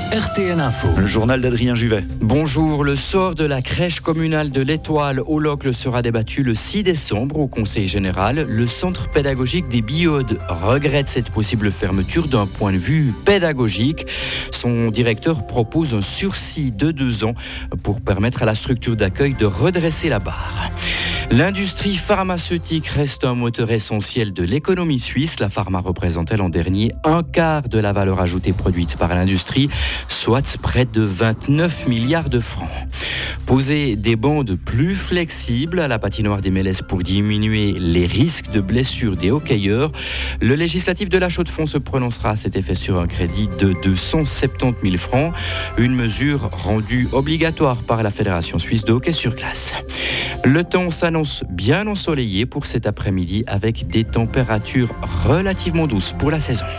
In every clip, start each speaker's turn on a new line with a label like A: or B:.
A: RTL Info.
B: Le journal d'Adrien Juvet.
C: Bonjour, le sort de la crèche communale de l'Étoile au Locle sera débattu le 6 décembre au Conseil général. Le centre pédagogique des Biodes regrette cette possible fermeture d'un point de vue pédagogique. Son directeur propose un sursis de 2 ans pour permettre à la structure d'accueil de redresser la barre. L'industrie pharmaceutique reste un moteur essentiel de l'économie suisse. La pharma représentait l'an dernier un quart de la valeur ajoutée produite par l'industrie, soit près de 29 milliards de francs. Poser des bandes plus flexibles à la patinoire des Mélèzes pour diminuer les risques de blessures des hockeyeurs. Le législatif de la Chaux-de-Fonds se prononcera à cet effet sur un crédit de 270 000 francs, une mesure rendue obligatoire par la Fédération suisse de hockey sur glace. Le temps s'annonce bien ensoleillé pour cet après-midi avec des températures relativement douces pour la saison.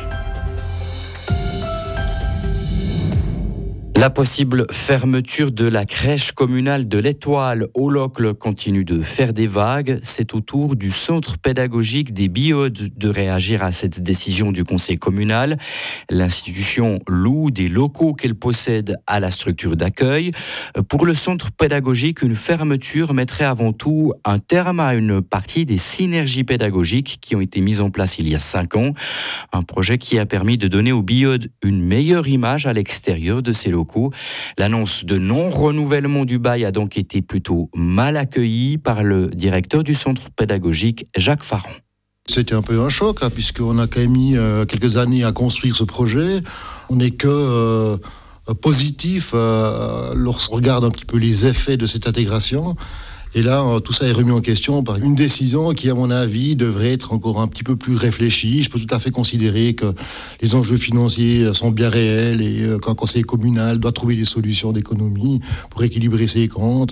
C: La possible fermeture de la crèche communale de l'Étoile au Locle continue de faire des vagues. C'est au tour du centre pédagogique des Biodes de réagir à cette décision du conseil communal. L'institution loue des locaux qu'elle possède à la structure d'accueil. Pour le centre pédagogique, une fermeture mettrait avant tout un terme à une partie des synergies pédagogiques qui ont été mises en place il y a 5 ans. Un projet qui a permis de donner aux Biodes une meilleure image à l'extérieur de ces locaux. L'annonce de non-renouvellement du bail a donc été plutôt mal accueillie par le directeur du centre pédagogique, Jacques Faron.
D: C'était un peu un choc, puisqu'on a quand même mis quelques années à construire ce projet. On n'est que positif lorsqu'on regarde un petit peu les effets de cette intégration. Et là, tout ça est remis en question par une décision qui, à mon avis, devrait être encore un petit peu plus réfléchie. Je peux tout à fait considérer que les enjeux financiers sont bien réels et qu'un conseil communal doit trouver des solutions d'économie pour équilibrer ses comptes.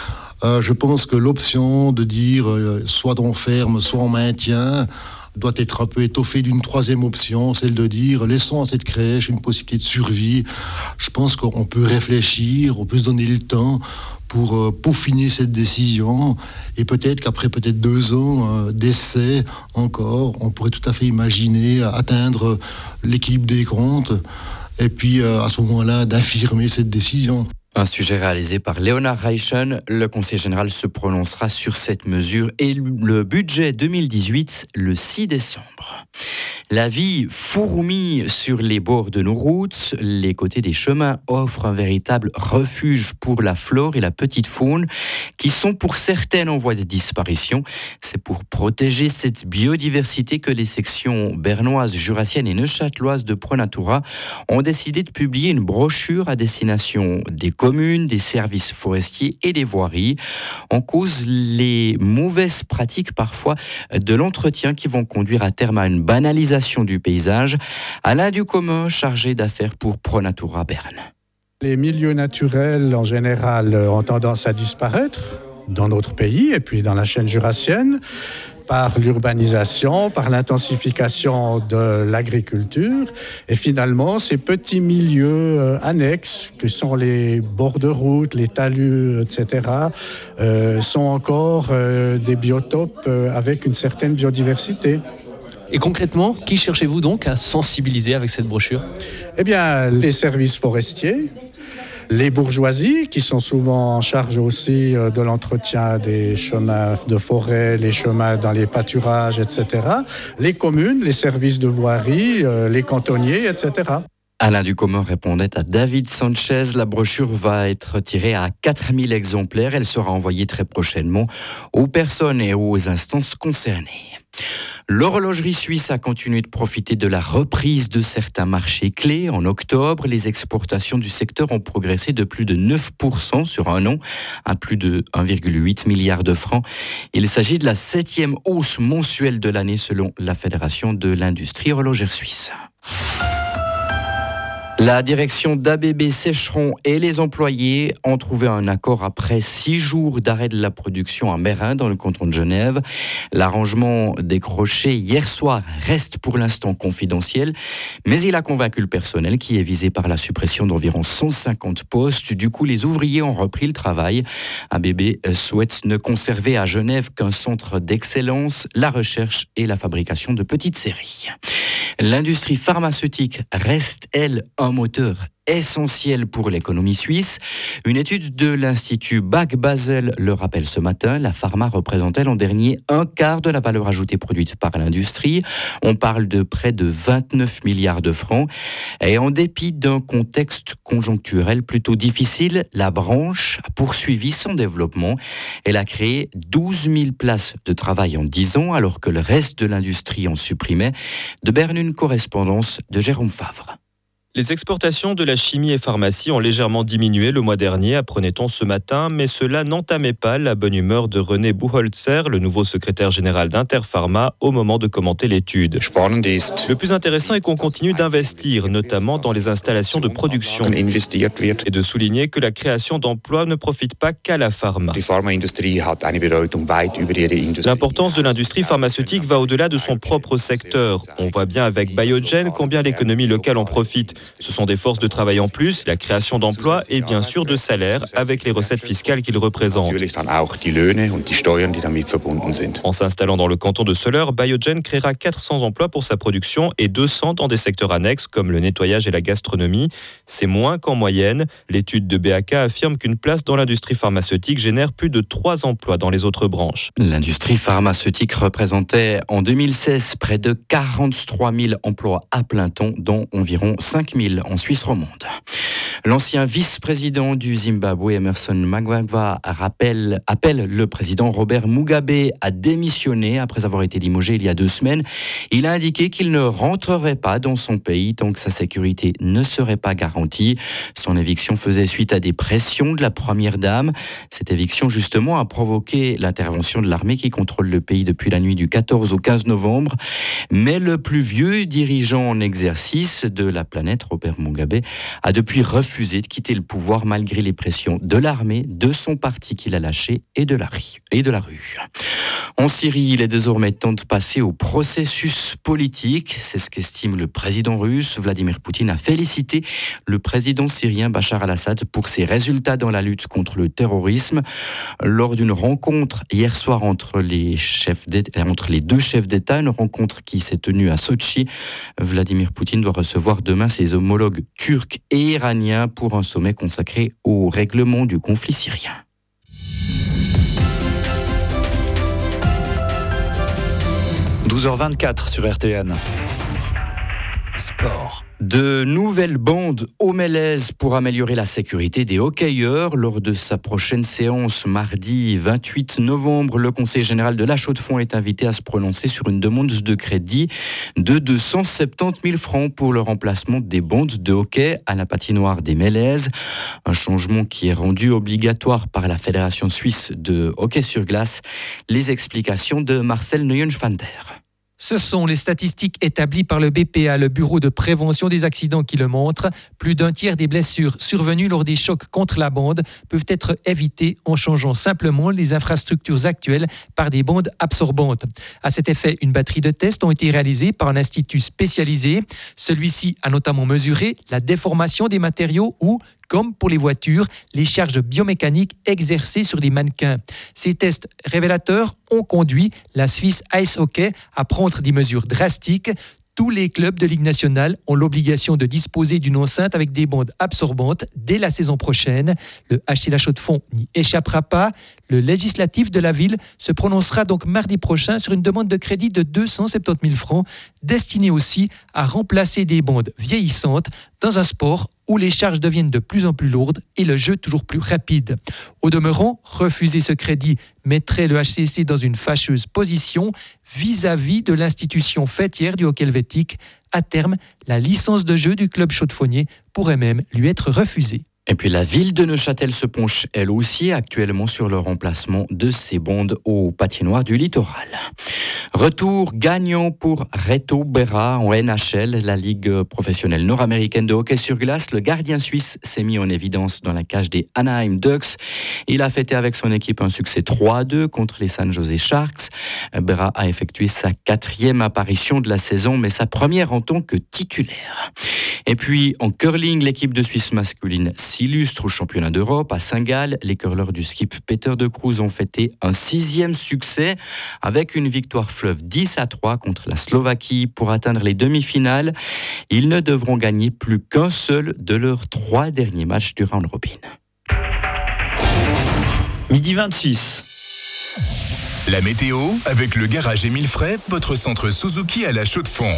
D: Je pense que l'option de dire soit on ferme, soit on maintient doit être un peu étoffée d'une troisième option, celle de dire laissons à cette crèche une possibilité de survie. Je pense qu'on peut réfléchir, on peut se donner le temps pour peaufiner cette décision et peut-être qu'après 2 ans d'essai encore, on pourrait tout à fait imaginer atteindre l'équilibre des comptes et puis à ce moment-là d'infirmer cette décision.
C: Un sujet réalisé par Léonard Reichen. Le Conseil général se prononcera sur cette mesure et le budget 2018 le 6 décembre. La vie fourmille sur les bords de nos routes. Les côtés des chemins offrent un véritable refuge pour la flore et la petite faune qui sont pour certaines en voie de disparition. C'est pour protéger cette biodiversité que les sections bernoises, jurassiennes et neuchâteloises de ProNatura ont décidé de publier une brochure à destination des communes, des services forestiers et des voiries. En cause, les mauvaises pratiques parfois de l'entretien qui vont conduire à terme à une banalisation du paysage. Alain Ducommun, chargé d'affaires pour ProNatura Berne.
E: Les milieux naturels en général ont tendance à disparaître dans notre pays et puis dans la chaîne jurassienne par l'urbanisation, par l'intensification de l'agriculture et finalement ces petits milieux annexes que sont les bords de route, les talus, etc. Sont encore des biotopes avec une certaine biodiversité.
A: Et concrètement, qui cherchez-vous donc à sensibiliser avec cette brochure ?
E: Eh bien, les services forestiers, les bourgeoisies qui sont souvent en charge aussi de l'entretien des chemins de forêt, les chemins dans les pâturages, etc. Les communes, les services de voirie, les cantonniers, etc.
C: Alain Ducommun répondait à David Sanchez. La brochure va être tirée à 4000 exemplaires. Elle sera envoyée très prochainement aux personnes et aux instances concernées. L'horlogerie suisse a continué de profiter de la reprise de certains marchés clés. En octobre, les exportations du secteur ont progressé de plus de 9% sur un an, à plus de 1,8 milliard de francs. Il s'agit de la 7e hausse mensuelle de l'année selon la Fédération de l'industrie horlogère suisse. La direction d'ABB Sécheron et les employés ont trouvé un accord après 6 jours d'arrêt de la production à Meyrin dans le canton de Genève. L'arrangement décroché hier soir reste pour l'instant confidentiel, mais il a convaincu le personnel qui est visé par la suppression d'environ 150 postes. Du coup, les ouvriers ont repris le travail. ABB souhaite ne conserver à Genève qu'un centre d'excellence, la recherche et la fabrication de petites séries. L'industrie pharmaceutique reste, elle, un moteur essentiel pour l'économie suisse. Une étude de l'Institut Bac Basel le rappelle ce matin. La pharma représente l'an dernier un quart de la valeur ajoutée produite par l'industrie. On parle de près de 29 milliards de francs. Et en dépit d'un contexte conjoncturel plutôt difficile, la branche a poursuivi son développement. Elle a créé 12 000 places de travail en 10 ans, alors que le reste de l'industrie en supprimait. De Berne, une correspondance de Jérôme Favre.
B: Les exportations de la chimie et pharmacie ont légèrement diminué le mois dernier, apprenait-on ce matin, mais cela n'entamait pas la bonne humeur de René Buchholzer, le nouveau secrétaire général d'Interpharma, au moment de commenter l'étude. Le plus intéressant est qu'on continue d'investir, notamment dans les installations de production, et de souligner que la création d'emplois ne profite pas qu'à la pharma. L'importance de l'industrie pharmaceutique va au-delà de son propre secteur. On voit bien avec Biogen combien l'économie locale en profite. Ce sont des forces de travail en plus, la création d'emplois et bien sûr de salaires avec les recettes fiscales qu'ils représentent. En s'installant dans le canton de Soleure, Biogen créera 400 emplois pour sa production et 200 dans des secteurs annexes comme le nettoyage et la gastronomie. C'est moins qu'en moyenne. L'étude de BAK affirme qu'une place dans l'industrie pharmaceutique génère plus de 3 emplois dans les autres branches.
C: L'industrie pharmaceutique représentait en 2016 près de 43 000 emplois à plein temps, dont environ 5 000 en Suisse romande. L'ancien vice-président du Zimbabwe, Emmerson Mnangagwa, appelle le président Robert Mugabe à démissionner après avoir été limogé il y a 2 semaines. Il a indiqué qu'il ne rentrerait pas dans son pays tant que sa sécurité ne serait pas garantie. Son éviction faisait suite à des pressions de la première dame. Cette éviction, justement, a provoqué l'intervention de l'armée qui contrôle le pays depuis la nuit du 14 au 15 novembre. Mais le plus vieux dirigeant en exercice de la planète, Robert Mugabe, a depuis refusé de quitter le pouvoir malgré les pressions de l'armée, de son parti qu'il a lâché et de la rue. En Syrie, il est désormais temps de passer au processus politique. C'est ce qu'estime le président russe. Vladimir Poutine a félicité le président syrien Bachar al-Assad pour ses résultats dans la lutte contre le terrorisme. Lors d'une rencontre hier soir entre les deux chefs d'État, une rencontre qui s'est tenue à Sotchi, Vladimir Poutine doit recevoir demain ses homologues turcs et iraniens pour un sommet consacré au règlement du conflit syrien.
F: – 12h24 sur RTN. Sport.
C: De nouvelles bandes au Mélèze pour améliorer la sécurité des hockeyeurs. Lors de sa prochaine séance mardi 28 novembre, le Conseil général de la Chaux-de-Fonds est invité à se prononcer sur une demande de crédit de 270 000 francs pour le remplacement des bandes de hockey à la patinoire des Mélèzes. Un changement qui est rendu obligatoire par la Fédération suisse de hockey sur glace. Les explications de Marcel Neuenschwander.
G: Ce sont les statistiques établies par le BPA, le Bureau de prévention des accidents, qui le montrent. Plus d'un tiers des blessures survenues lors des chocs contre la bande peuvent être évitées en changeant simplement les infrastructures actuelles par des bandes absorbantes. À cet effet, une batterie de tests ont été réalisés par un institut spécialisé. Celui-ci a notamment mesuré la déformation des matériaux ou, comme pour les voitures, les charges biomécaniques exercées sur les mannequins. Ces tests révélateurs ont conduit la Swiss Ice Hockey à prendre des mesures drastiques. Tous les clubs de Ligue nationale ont l'obligation de disposer d'une enceinte avec des bandes absorbantes dès la saison prochaine. Le HC La Chaux-de-Fonds n'y échappera pas. Le législatif de la ville se prononcera donc mardi prochain sur une demande de crédit de 270 000 francs, destinée aussi à remplacer des bandes vieillissantes dans un sport où les charges deviennent de plus en plus lourdes et le jeu toujours plus rapide. Au demeurant, refuser ce crédit mettrait le HCC dans une fâcheuse position vis-à-vis de l'institution fêtière du hockey helvétique. À terme, la licence de jeu du club chaudefonnier pourrait même lui être refusée.
C: Et puis la ville de Neuchâtel se penche elle aussi actuellement sur le remplacement de ces bandes aux patinoires du littoral. Retour gagnant pour Reto Berra en NHL, la ligue professionnelle nord-américaine de hockey sur glace. Le gardien suisse s'est mis en évidence dans la cage des Anaheim Ducks. Il a fêté avec son équipe un succès 3-2 contre les San Jose Sharks. Berra a effectué sa 4e apparition de la saison, mais sa première en tant que titulaire. Et puis en curling, l'équipe de Suisse masculine s'illustre au championnat d'Europe. À Saint-Gall, les curleurs du skip Peter de Cruz ont fêté un 6e succès avec une victoire fleuve 10-3 contre la Slovaquie pour atteindre les demi-finales. Ils ne devront gagner plus qu'un seul de leurs 3 derniers matchs du round robin.
F: Midi 26.
H: La météo avec le garage Émile Frey, votre centre Suzuki à La Chaux-de-Fonds.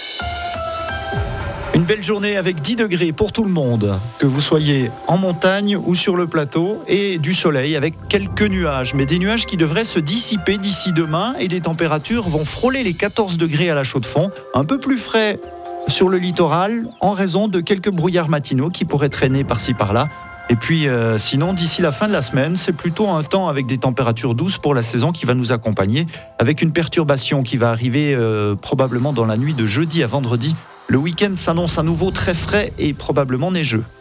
F: Une belle journée avec 10 degrés pour tout le monde, que vous soyez en montagne ou sur le plateau, et du soleil avec quelques nuages, mais des nuages qui devraient se dissiper d'ici demain et les températures vont frôler les 14 degrés à La Chaux-de-Fonds, un peu plus frais sur le littoral en raison de quelques brouillards matinaux qui pourraient traîner par-ci par-là. Et puis sinon, d'ici la fin de la semaine, c'est plutôt un temps avec des températures douces pour la saison qui va nous accompagner, avec une perturbation qui va arriver probablement dans la nuit de jeudi à vendredi. Le week-end s'annonce à nouveau très frais et probablement neigeux.